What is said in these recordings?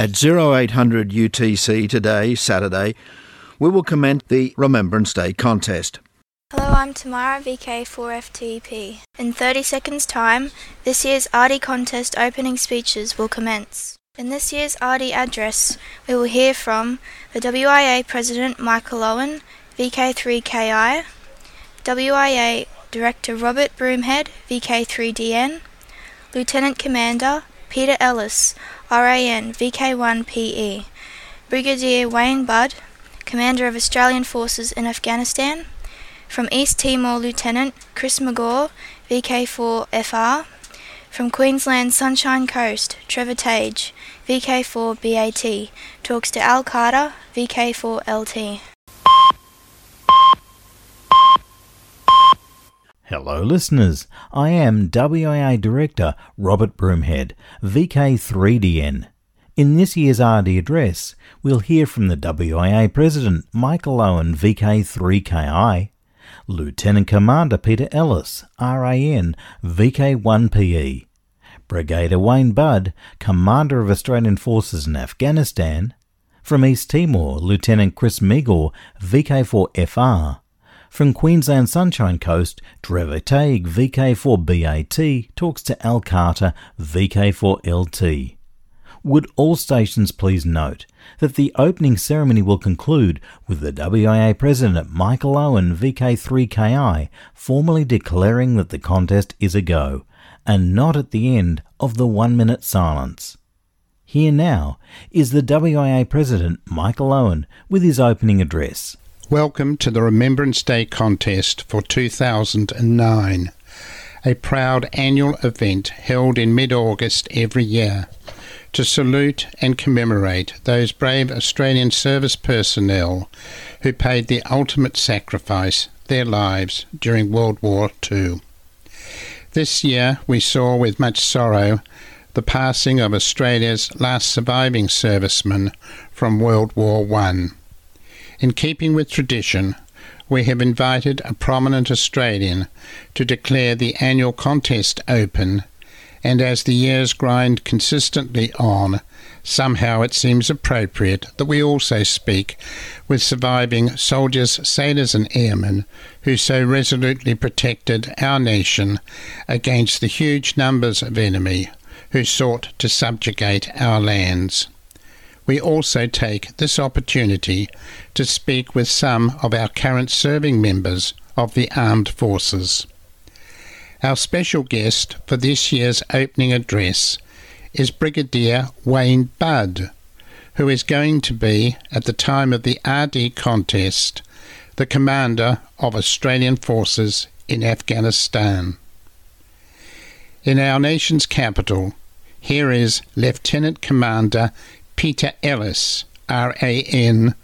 At 0800 UTC today, Saturday, we will commence the Remembrance Day contest. Hello, I'm Tamara, VK4FTP. In 30 seconds' time, this year's ARDI contest opening speeches will commence. In this year's ARDI address, we will hear from the WIA President Michael Owen, VK3KI, WIA Director Robert Broomhead, VK3DN, Lieutenant Commander Peter Ellis, RAN, VK1PE, Brigadier Wayne Budd, Commander of Australian Forces in Afghanistan, from East Timor Lieutenant Chris McGaw, VK4FR, from Queensland Sunshine Coast, Trevor Tage, VK4BAT, talks to Al Carter, VK4LT. Hello listeners, I am WIA Director Robert Broomhead, VK3DN. In this year's RD address, we'll hear from the WIA President Michael Owen, VK3KI, Lieutenant Commander Peter Ellis, RAN, VK1PE, Brigadier Wayne Budd, Commander of Australian Forces in Afghanistan, from East Timor, Lieutenant Chris McGaw, VK4FR, from Queensland Sunshine Coast, Trevor Tague, VK4BAT, talks to Al Carter, VK4LT. Would all stations please note that the opening ceremony will conclude with the WIA President Michael Owen, VK3KI, formally declaring that the contest is a go, and not at the end of the 1-minute silence. Here now is the WIA President Michael Owen with his opening address. Welcome to the Remembrance Day contest for 2009, a proud annual event held in mid-August every year to salute and commemorate those brave Australian service personnel who paid the ultimate sacrifice, their lives, during World War II. This year we saw with much sorrow the passing of Australia's last surviving serviceman from World War I. In keeping with tradition, we have invited a prominent Australian to declare the annual contest open, and as the years grind consistently on, somehow it seems appropriate that we also speak with surviving soldiers, sailors and airmen who so resolutely protected our nation against the huge numbers of enemy who sought to subjugate our lands. We also take this opportunity to speak with some of our current serving members of the armed forces. Our special guest for this year's opening address is Brigadier Wayne Budd, who is going to be, at the time of the RD contest, the Commander of Australian Forces in Afghanistan. In our nation's capital, here is Lieutenant Commander Peter Ellis, RAN,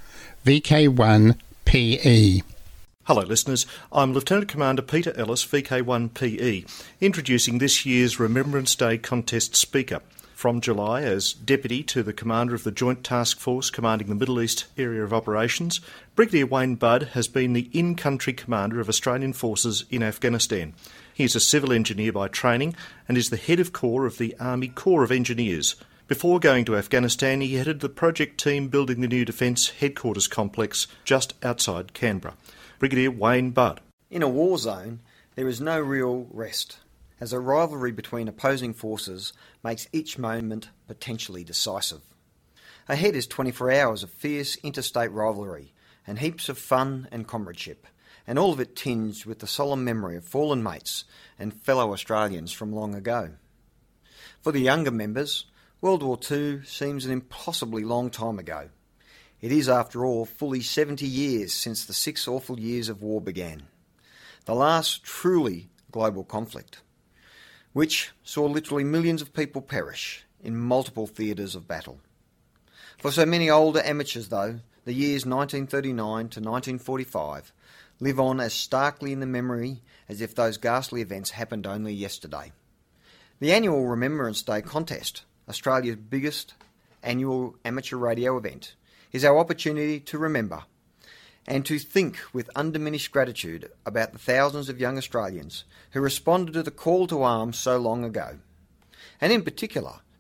VK1PE. Hello listeners, I'm Lieutenant Commander Peter Ellis, VK1PE, introducing this year's Remembrance Day contest speaker. From July, as Deputy to the Commander of the Joint Task Force commanding the Middle East Area of Operations, Brigadier Wayne Budd has been the in-country commander of Australian Forces in Afghanistan. He is a civil engineer by training and is the head of corps of the Army Corps of Engineers. Before going to Afghanistan, he headed the project team building the new Defence Headquarters complex just outside Canberra. Brigadier Wayne Budd. In a war zone, there is no real rest, as a rivalry between opposing forces makes each moment potentially decisive. Ahead is 24 hours of fierce interstate rivalry and heaps of fun and comradeship, and all of it tinged with the solemn memory of fallen mates and fellow Australians from long ago. For the younger members, World War II seems an impossibly long time ago. It is, after all, fully 70 years since the 6 awful years of war began, the last truly global conflict, which saw literally millions of people perish in multiple theatres of battle. For so many older amateurs, though, the years 1939 to 1945 live on as starkly in the memory as if those ghastly events happened only yesterday. The annual Remembrance Day contest, Australia's biggest annual amateur radio event, is our opportunity to remember and to think with undiminished gratitude about the thousands of young Australians who responded to the call to arms so long ago, and in particular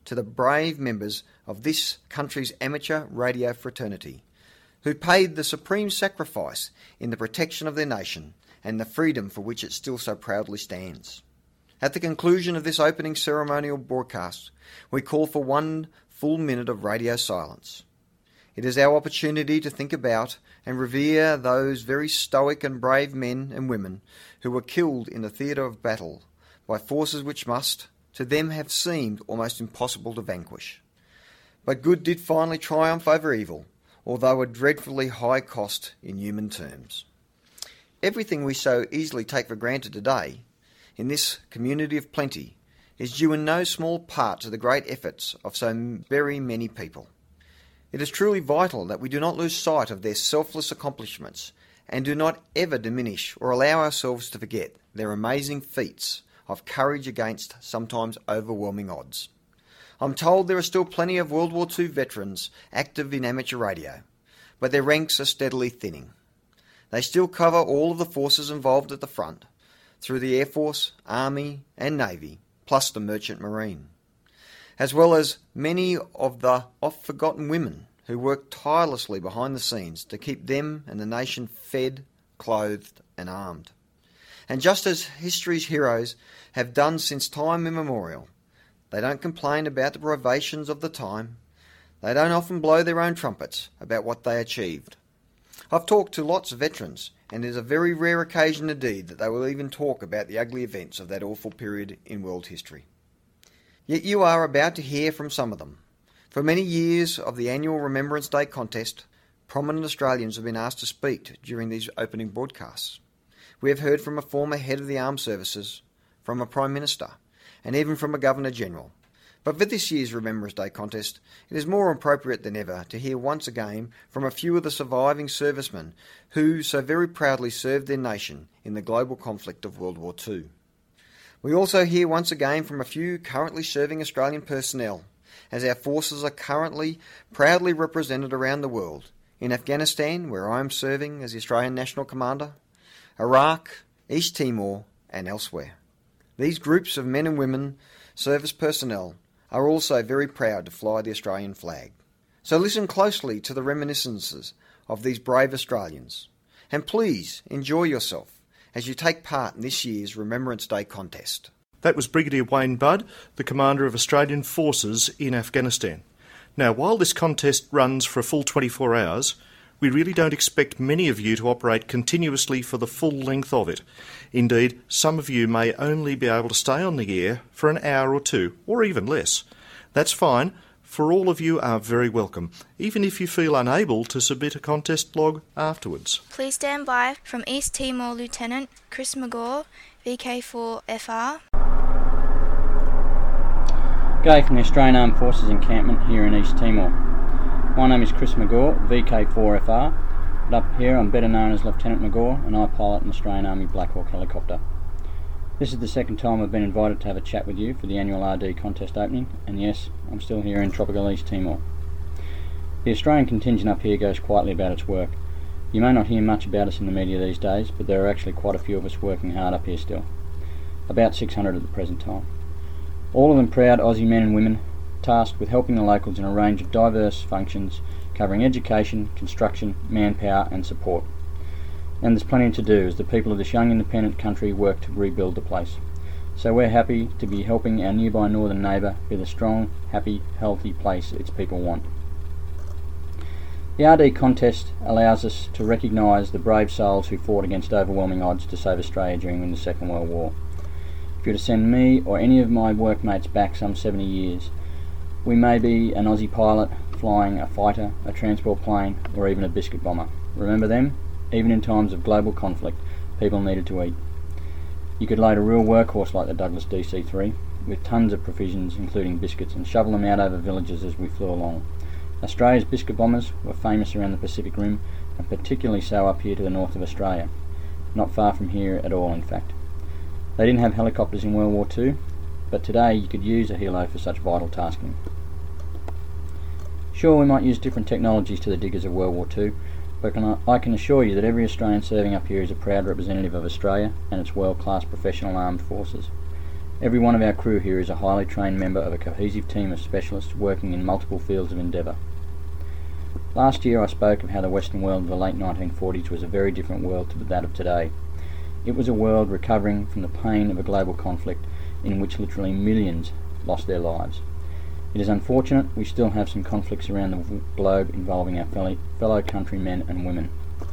to the brave members of this country's amateur radio fraternity, who paid the supreme sacrifice in the protection of their nation and the freedom for which it still so proudly stands. At the conclusion of this opening ceremonial broadcast, we call for 1 full minute of radio silence. It is our opportunity to think about and revere those very stoic and brave men and women who were killed in the theatre of battle by forces which must, to them, have seemed almost impossible to vanquish. But good did finally triumph over evil, although at dreadfully high cost in human terms. Everything we so easily take for granted today, in this community of plenty, is due in no small part to the great efforts of so very many people. It is truly vital that we do not lose sight of their selfless accomplishments and do not ever diminish or allow ourselves to forget their amazing feats of courage against sometimes overwhelming odds. I'm told there are still plenty of World War II veterans active in amateur radio, but their ranks are steadily thinning. They still cover all of the forces involved at the front, through the Air Force, Army and Navy, plus the Merchant Marine, as well as many of the oft-forgotten women who work tirelessly behind the scenes to keep them and the nation fed, clothed and armed. And just as history's heroes have done since time immemorial, they don't complain about the privations of the time. They don't often blow their own trumpets about what they achieved. I've talked to lots of veterans, and it is a very rare occasion indeed that they will even talk about the ugly events of that awful period in world history. Yet you are about to hear from some of them. For many years of the annual Remembrance Day contest, prominent Australians have been asked to speak during these opening broadcasts. We have heard from a former head of the armed services, from a Prime Minister, and even from a Governor-General. But for this year's Remembrance Day contest, it is more appropriate than ever to hear once again from a few of the surviving servicemen who so very proudly served their nation in the global conflict of World War II. We also hear once again from a few currently serving Australian personnel, as our forces are currently proudly represented around the world, in Afghanistan, where I am serving as the Australian National Commander, Iraq, East Timor and elsewhere. These groups of men and women, service personnel, are also very proud to fly the Australian flag. So listen closely to the reminiscences of these brave Australians, and please enjoy yourself as you take part in this year's Remembrance Day contest. That was Brigadier Wayne Budd, the Commander of Australian Forces in Afghanistan. Now, while this contest runs for a full 24 hours, we really don't expect many of you to operate continuously for the full length of it. Indeed, some of you may only be able to stay on the air for an hour or two, or even less. That's fine, for all of you are very welcome, even if you feel unable to submit a contest log afterwards. Please stand by from East Timor Lieutenant Chris McGaw, VK4FR. G'day from the Australian Armed Forces encampment here in East Timor. My name is Chris McGaw, VK4FR, but up here I'm better known as Lieutenant McGaw and I pilot an Australian Army Black Hawk helicopter. This is the second time I've been invited to have a chat with you for the annual RD contest opening, and yes, I'm still here in tropical East Timor. The Australian contingent up here goes quietly about its work. You may not hear much about us in the media these days, but there are actually quite a few of us working hard up here still. About 600 at the present time. All of them proud Aussie men and women, tasked with helping the locals in a range of diverse functions covering education, construction, manpower and support. And there's plenty to do as the people of this young independent country work to rebuild the place. So we're happy to be helping our nearby northern neighbour be the strong, happy, healthy place its people want. The RD contest allows us to recognise the brave souls who fought against overwhelming odds to save Australia during the Second World War. If you were to send me or any of my workmates back some 70 years, we may be an Aussie pilot flying a fighter, a transport plane or even a biscuit bomber. Remember them? Even in times of global conflict, people needed to eat. You could load a real workhorse like the Douglas DC-3 with tons of provisions including biscuits and shovel them out over villages as we flew along. Australia's biscuit bombers were famous around the Pacific Rim and particularly so up here to the north of Australia. Not far from here at all in fact. They didn't have helicopters in World War II, but today you could use a helo for such vital tasking. Sure, we might use different technologies to the diggers of World War II, but I can assure you that every Australian serving up here is a proud representative of Australia and its world-class professional armed forces. Every one of our crew here is a highly trained member of a cohesive team of specialists working in multiple fields of endeavour. Last year I spoke of how the Western world of the late 1940s was a very different world to that of today. It was a world recovering from the pain of a global conflict in which literally millions lost their lives. It is unfortunate we still have some conflicts around the globe involving our fellow countrymen and women.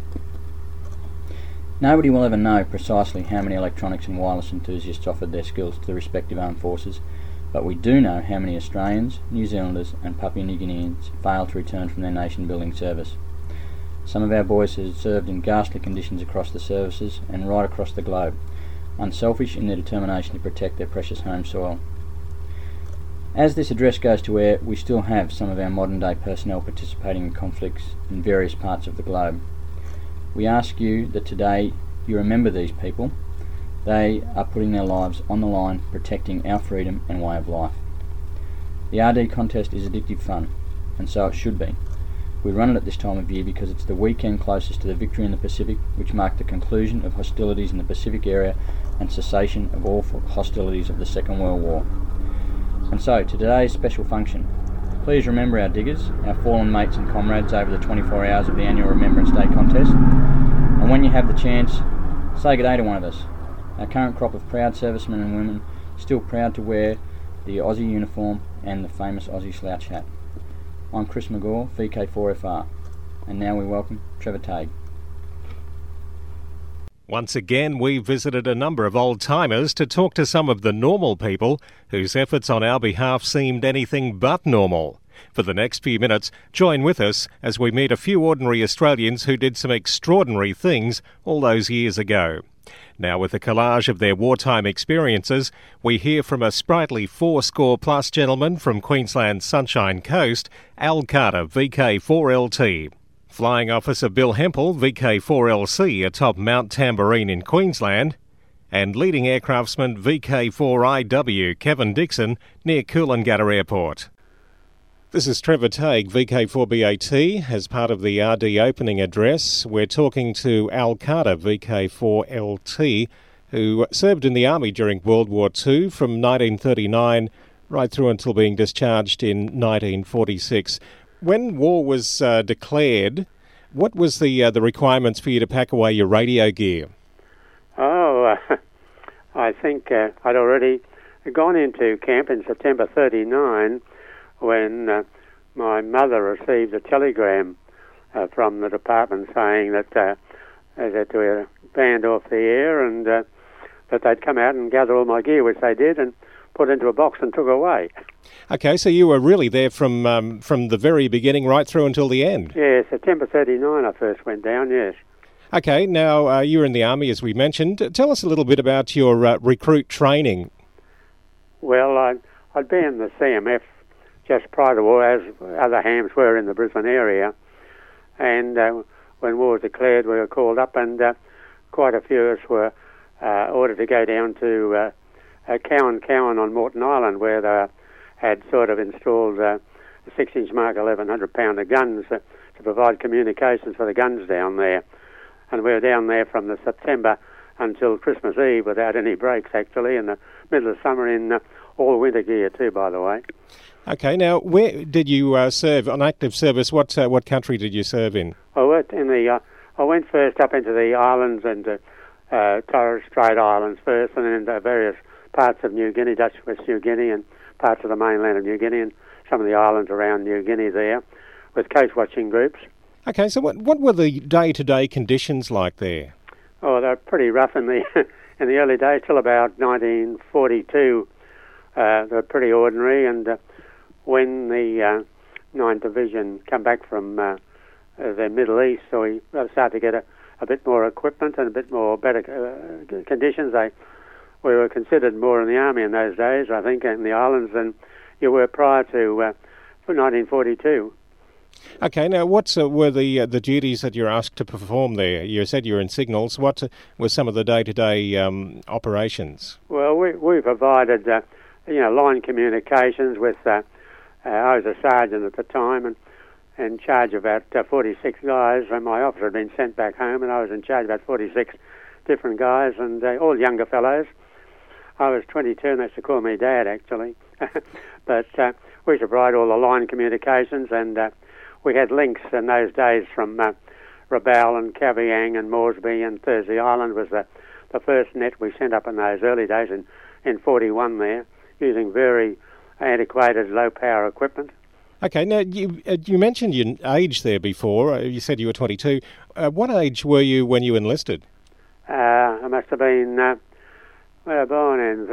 Nobody will ever know precisely how many electronics and wireless enthusiasts offered their skills to the respective armed forces, but we do know how many Australians, New Zealanders and Papua New Guineans failed to return from their nation-building service. Some of our boys have served in ghastly conditions across the services and right across the globe, unselfish in their determination to protect their precious home soil. As this address goes to air, we still have some of our modern-day personnel participating in conflicts in various parts of the globe. We ask you that today you remember these people. They are putting their lives on the line, protecting our freedom and way of life. The RD contest is addictive fun, and so it should be. We run it at this time of year because it's the weekend closest to the victory in the Pacific, which marked the conclusion of hostilities in the Pacific area and cessation of all hostilities of the Second World War. And so, to today's special function, please remember our diggers, our fallen mates and comrades over the 24 hours of the annual Remembrance Day contest. And when you have the chance, say good day to one of us. Our current crop of proud servicemen and women, still proud to wear the Aussie uniform and the famous Aussie slouch hat. I'm Chris McGaw, VK4FR, and now we welcome Trevor Tague. Once again, we visited a number of old-timers to talk to some of the normal people whose efforts on our behalf seemed anything but normal. For the next few minutes, join with us as we meet a few ordinary Australians who did some extraordinary things all those years ago. Now, with a collage of their wartime experiences, we hear from a sprightly 40+ gentleman from Queensland's Sunshine Coast, Al Carter, VK4LT. Flying Officer Bill Hempel, VK4LC, atop Mount Tamborine in Queensland, and leading aircraftsman VK4IW, Kevin Dixon, near Coolangatta Airport. This is Trevor Tague, VK4BAT, as part of the RD opening address. We're talking to Al Carter, VK4LT, who served in the Army during World War II from 1939 right through until being discharged in 1946. When war was declared, what was the requirements for you to pack away your radio gear? I think I'd already gone into camp in September 39 when my mother received a telegram from the department saying that they had to band off the air and that they'd come out and gather all my gear, which they did, and put into a box and took away. Okay, so you were really there from the very beginning right through until the end? Yeah, September 39 I first went down, yes. Okay, now you were in the Army, as we mentioned. Tell us a little bit about your recruit training. Well, I'd been in the CMF just prior to war, as other hams were in the Brisbane area, and when war was declared, we were called up, and quite a few of us were ordered to go down to Cowan on Moreton Island, where they had sort of installed 6-inch Mark 1100-pounder guns to provide communications for the guns down there. And we were down there from the September until Christmas Eve without any breaks, actually, in the middle of summer in all winter gear too, by the way. Okay, now where did you serve on active service? What country did you serve in? I went first up into the islands and Torres Strait Islands first, and then into various parts of New Guinea, Dutch West New Guinea, and parts of the mainland of New Guinea, and some of the islands around New Guinea there, with coast watching groups. Okay, so what were the day-to-day conditions like there? Oh, they were pretty rough in the in the early days, till about 1942. They were pretty ordinary, and when the 9th Division come back from the Middle East, so we started to get a bit more equipment and a bit more better conditions. We were considered more in the Army in those days, I think, in the islands than you were prior to 1942. Okay, now what were the duties that you're asked to perform there? You said you were in signals. What were some of the day-to-day operations? Well, we provided line communications with. I was a sergeant at the time and in charge of about 46 guys, and my officer had been sent back home, and I was in charge of about 46 different guys, and all younger fellows. I was 22 and they used to call me Dad, actually. But we used to provide all the line communications, and we had links in those days from Rabaul and Kavieng and Moresby and Thursday Island was the first net we sent up in those early days in 41 there, using very antiquated low-power equipment. Okay, now you mentioned your age there before. You said you were 22. What age were you when you enlisted? I must have been, born in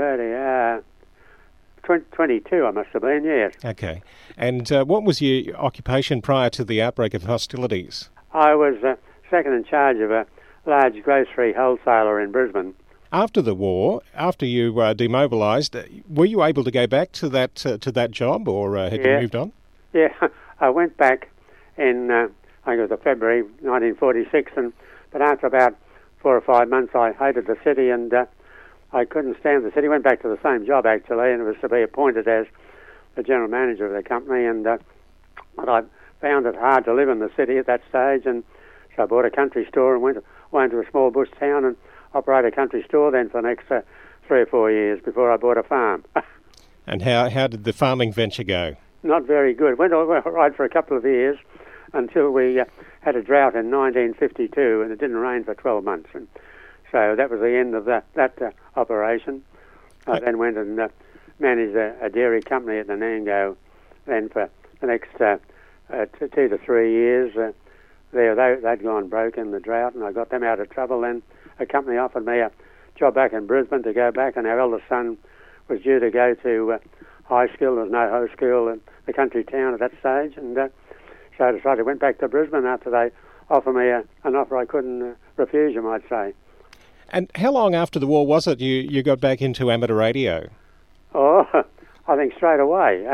22, I must have been, yes. Okay. And what was your occupation prior to the outbreak of hostilities? I was second in charge of a large grocery wholesaler in Brisbane. After the war, after you demobilised, were you able to go back to that job, or had you moved on? Yeah, I went back in, I think it was February 1946, but after about 4 or 5 months I hated the city and I couldn't stand the city. Went back to the same job, actually, and it was to be appointed as the general manager of the company, and but I found it hard to live in the city at that stage, and so I bought a country store and went to a small bush town and operated a country store then for the next 3 or 4 years before I bought a farm. And how did the farming venture go? Not very good. Went all right for a couple of years until we had a drought in 1952 and it didn't rain for 12 months. And so that was the end of that operation. I then went and managed a dairy company at Nanango then for the next 2 to 3 years. They'd gone broke in the drought and I got them out of trouble. Then a company offered me a job back in Brisbane to go back, and our eldest son was due to go to high school. There was no high school in the country town at that stage, and so I decided went back to Brisbane after they offered me an offer I couldn't refuse, you might say. And how long after the war was it you got back into amateur radio? Oh, I think straight away.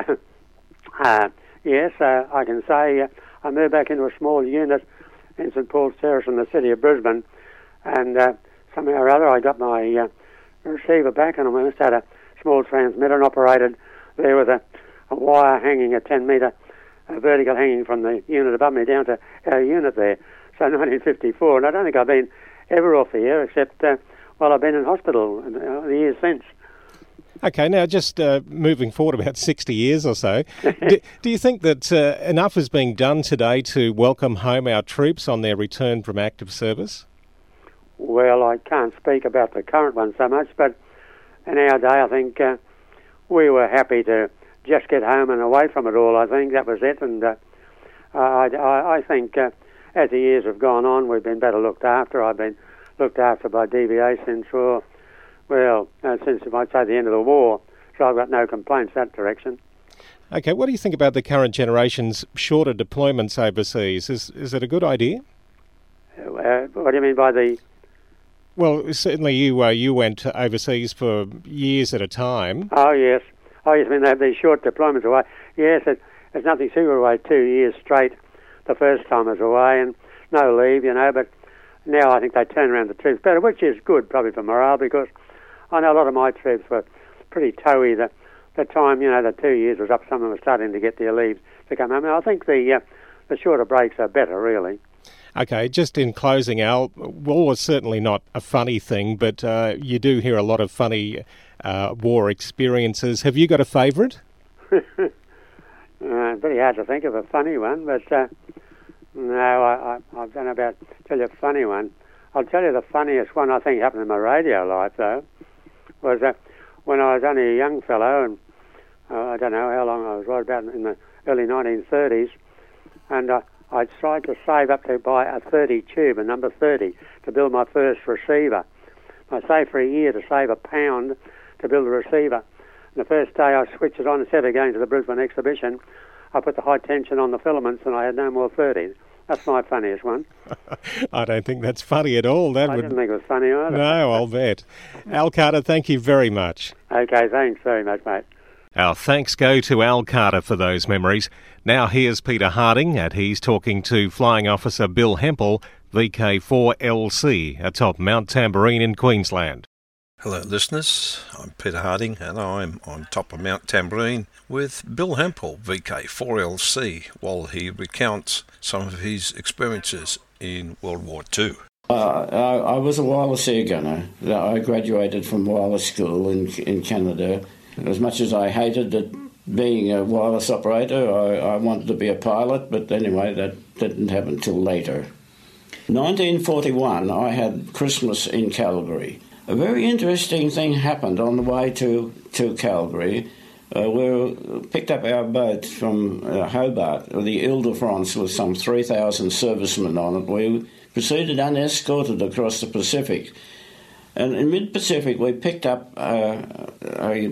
Yes, I can say I moved back into a small unit in St Paul's Terrace in the city of Brisbane, and somehow or other I got my receiver back, and I must have had a small transmitter and operated there with a wire hanging, a 10-metre vertical hanging from the unit above me down to our unit there. So 1954, and I don't think I've been ever off the air except while I've been in hospital the years since. Okay, now just moving forward about 60 years or so, do you think that enough is being done today to welcome home our troops on their return from active service? Well, I can't speak about the current one so much, but in our day I think we were happy to just get home and away from it all. I think that was it, and I think as the years have gone on we've been better looked after. I've been looked after by DVA since, since you might say the end of the war, so I've got no complaints that direction. Okay, what do you think about the current generation's shorter deployments overseas? Is it a good idea? What do you mean by the... Well, certainly you went overseas for years at a time. Oh, yes. I mean, they have these short deployments away. Yes, it's nothing super away 2 years straight the first time I was away, and no leave, but now I think they turn around the troops better, which is good probably for morale, because I know a lot of my troops were pretty toey the time, the 2 years was up, some of them were starting to get their leave to come home. I think the shorter breaks are better, really. Okay, just in closing, Al, war is certainly not a funny thing, but you do hear a lot of funny war experiences. Have you got a favourite? Pretty hard to think of a funny one, but no, I don't know about tell you a funny one. I'll tell you the funniest one I think happened in my radio life, though, was when I was only a young fellow, and I don't know how long I was, right about in the early 1930s, and I tried to save up to buy a 30 tube, a number 30, to build my first receiver. I saved for a year to save £1 to build a receiver. And the first day I switched it on, instead of going to the Brisbane exhibition, I put the high tension on the filaments and I had no more 30. That's my funniest one. I don't think that's funny at all. I didn't think it was funny either. No, I'll bet. Al Carter, thank you very much. Okay, thanks very much, mate. Our thanks go to Al Carter for those memories. Now here's Peter Harding, and he's talking to Flying Officer Bill Hempel, VK4LC, atop Mount Tamborine in Queensland. Hello listeners, I'm Peter Harding and I'm on top of Mount Tamborine with Bill Hempel, VK4LC, while he recounts some of his experiences in World War II. I was a wireless air gunner. I graduated from wireless school in Canada. As much as I hated it, being a wireless operator, I wanted to be a pilot, but anyway, that didn't happen until later. 1941, I had Christmas in Calgary. A very interesting thing happened on the way to Calgary. We picked up our boat from Hobart, the Ile-de-France, with some 3,000 servicemen on it. We proceeded unescorted across the Pacific. And in mid-Pacific, we picked up a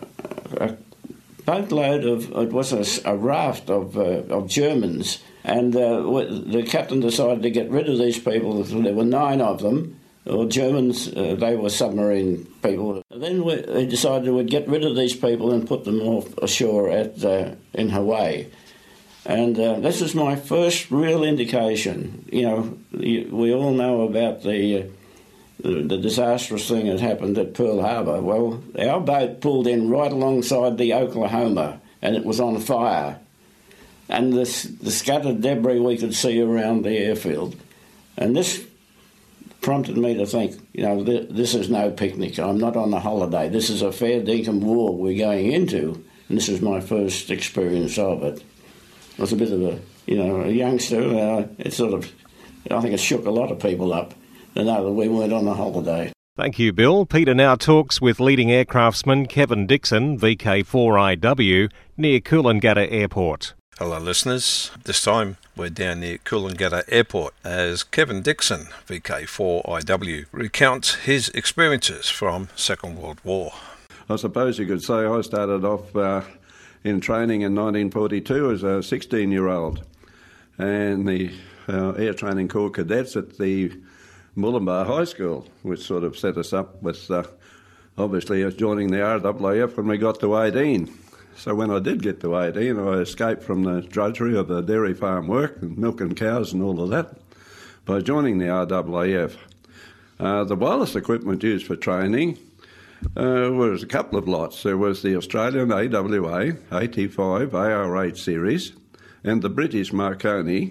boatload of, it was a raft of Germans, and the captain decided to get rid of these people. There were 9 of them, or Germans, they were submarine people. And then we decided we'd get rid of these people and put them off ashore in Hawaii. And this was my first real indication. You know, we all know about the disastrous thing that happened at Pearl Harbor. Well, our boat pulled in right alongside the Oklahoma, and it was on fire. And the scattered debris we could see around the airfield. And this prompted me to think, you know, this is no picnic. I'm not on a holiday. This is a fair dinkum war we're going into, and this is my first experience of it. I was a bit of a youngster. It sort of, I think it shook a lot of people up to know that we weren't on a holiday. Thank you, Bill. Peter now talks with leading aircraftsman Kevin Dixon, VK4IW, near Coolangatta Airport. Hello listeners, this time we're down near Coolangatta Airport as Kevin Dixon, VK4IW, recounts his experiences from Second World War. I suppose you could say I started off in training in 1942 as a 16-year-old, and the Air Training Corps cadets at the Mooloolaba High School, which sort of set us up with obviously us joining the RAAF when we got to 18. So when I did get to 18, I escaped from the drudgery of the dairy farm work and milking cows and all of that by joining the RAAF. The wireless equipment used for training was a couple of lots. There was the Australian AWA 85 AR8 series and the British Marconi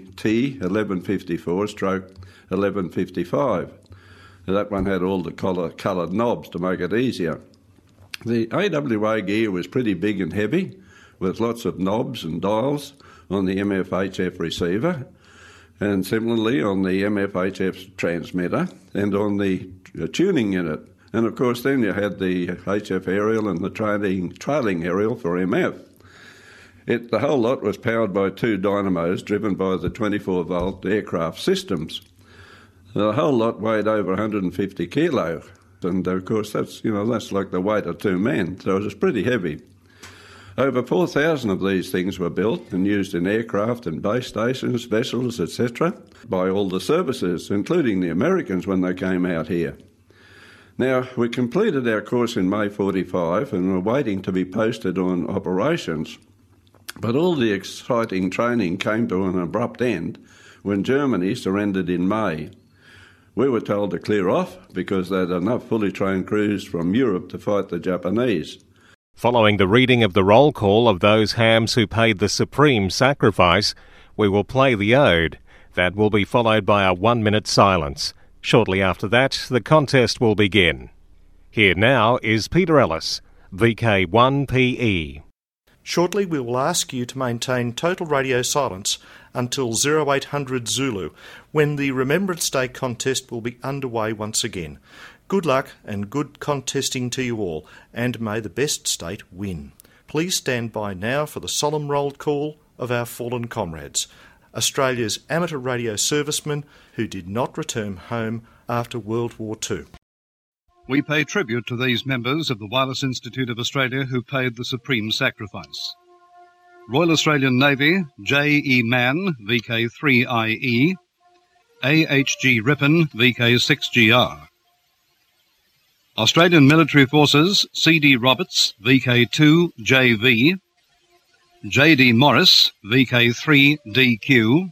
T1154/1155. That one had all the coloured knobs to make it easier. The AWA gear was pretty big and heavy, with lots of knobs and dials on the MFHF receiver, and similarly on the MFHF transmitter and on the tuning unit. And of course then you had the HF aerial and the trailing aerial for MF. The whole lot was powered by 2 dynamos driven by the 24-volt aircraft systems. The whole lot weighed over 150 kilo. And of course that's like the weight of 2 men, so it was pretty heavy. Over 4,000 of these things were built and used in aircraft and base stations, vessels, etc. by all the services, including the Americans when they came out here. Now, we completed our course in May 45 and were waiting to be posted on operations, but all the exciting training came to an abrupt end when Germany surrendered in May. We were told to clear off because they had enough fully trained crews from Europe to fight the Japanese. Following the reading of the roll call of those hams who paid the supreme sacrifice, we will play the ode. That will be followed by a 1-minute silence. Shortly after that, the contest will begin. Here now is Peter Ellis, VK1PE. Shortly we will ask you to maintain total radio silence until 0800 Zulu, when the Remembrance Day contest will be underway once again. Good luck and good contesting to you all, and may the best state win. Please stand by now for the solemn roll call of our fallen comrades, Australia's amateur radio servicemen who did not return home after World War II. We pay tribute to these members of the Wireless Institute of Australia who paid the supreme sacrifice. Royal Australian Navy, J.E. Mann, VK3IE, A.H.G. Ripon, VK6GR. Australian Military Forces, C.D. Roberts, VK2JV, J.D. Morris, VK3DQ,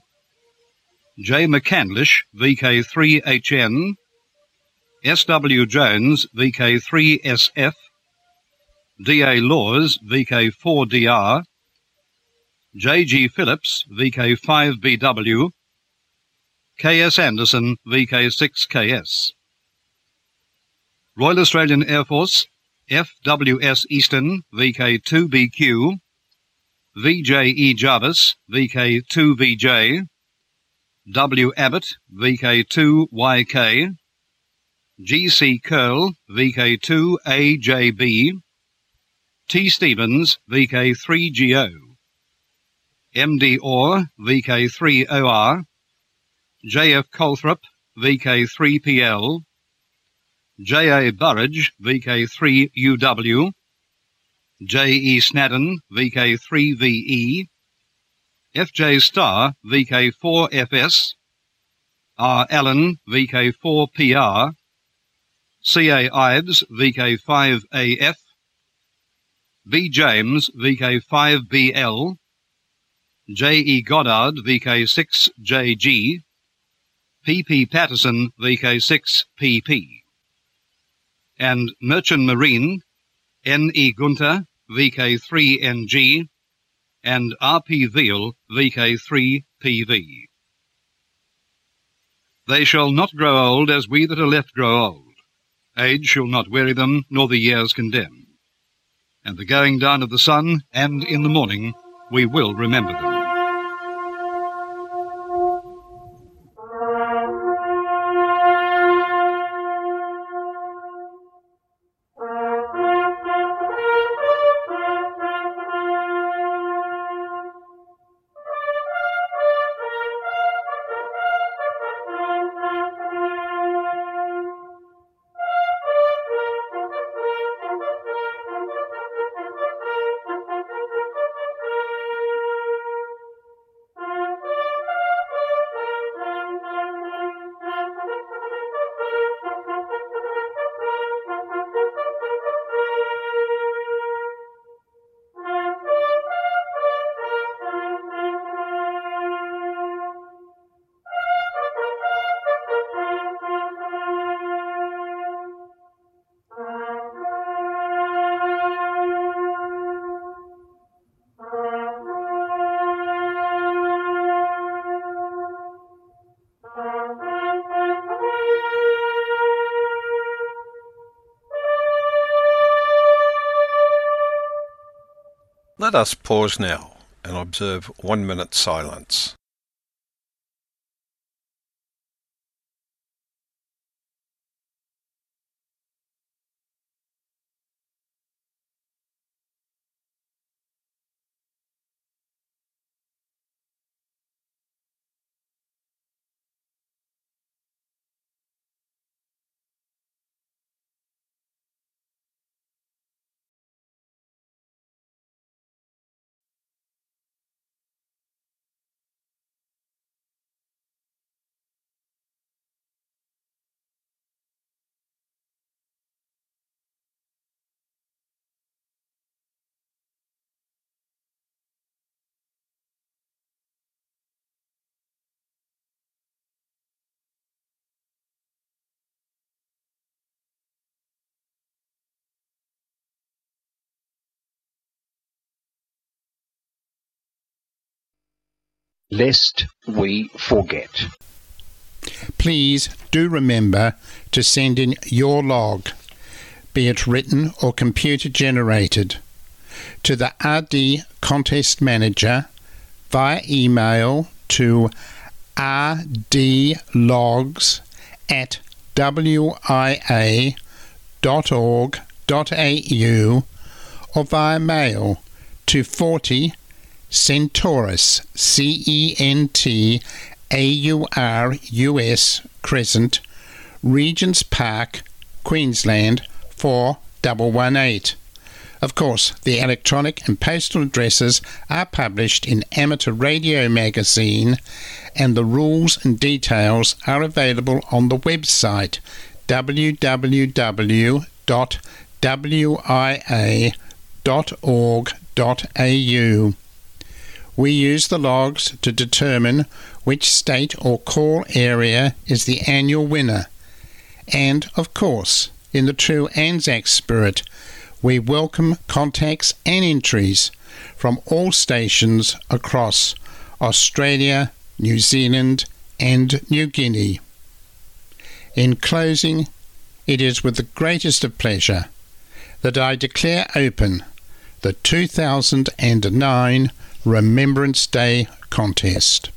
J. McCandlish, VK3HN, S.W. Jones, VK3SF, D.A. Laws, VK4DR, J.G. Phillips, VK5BW, K.S. Anderson, VK6KS. Royal Australian Air Force, F.W.S. Easton, VK2BQ. V.J.E. Jarvis, VK2VJ. W. Abbott, VK2YK. G.C. Curl, VK2AJB. T. Stevens, VK3GO. M.D. Orr, VK3OR. J.F. Colthrop, VK3PL. J.A. Burridge, VK3UW. J.E. Snadden, VK3VE. F.J. Starr, VK4FS. R. Allen, VK4PR. C.A. Ives, VK5AF. B. James, VK5BL. J.E. Goddard, VK6JG. P.P. Patterson, VK6PP. And Merchant Marine, N.E. Gunter, VK3NG, and R.P. Veal, VK3PV. They shall not grow old as we that are left grow old. Age shall not weary them, nor the years condemn. And the going down of the sun, and in the morning, we will remember them. Let us pause now and observe 1 minute silence. Lest we forget. Please do remember to send in your log, be it written or computer generated, to the RD Contest Manager via email to rdlogs@wia.org.au or via mail to 40 Centaurus, CENTAURUS Crescent, Regents Park, Queensland 4118. Of course, the electronic and postal addresses are published in Amateur Radio Magazine, and the rules and details are available on the website www.wia.org.au. We use the logs to determine which state or call area is the annual winner. And, of course, in the true Anzac spirit, we welcome contacts and entries from all stations across Australia, New Zealand and New Guinea. In closing, it is with the greatest of pleasure that I declare open the 2009 Remembrance Day contest.